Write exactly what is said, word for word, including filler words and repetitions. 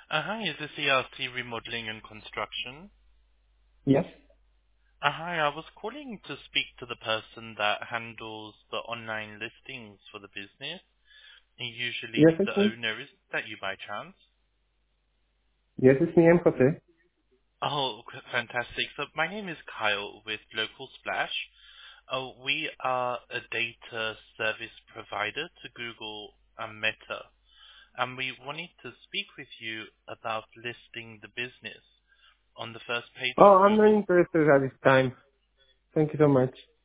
Uh, Hi, is this E L C Remodeling and Construction? Yes. Uh, Hi, I was calling to speak to the person that handles the online listings for the business. And Yes, usually the it's me. owner, is that you by chance? Yes, it's me. I'm Jose. Oh, c- fantastic. So my name is Kyle with Local Splash. Uh, we are a data service provider to Google and Meta, and we wanted to speak with you about listing the business on the first page of Oh, I'm not Google. interested at this time. Thank you so much.